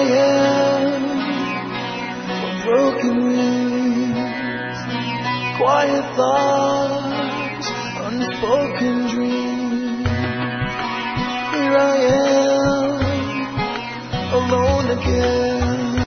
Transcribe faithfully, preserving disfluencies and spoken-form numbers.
am for broken wings, quiet thoughts, unspoken dreams.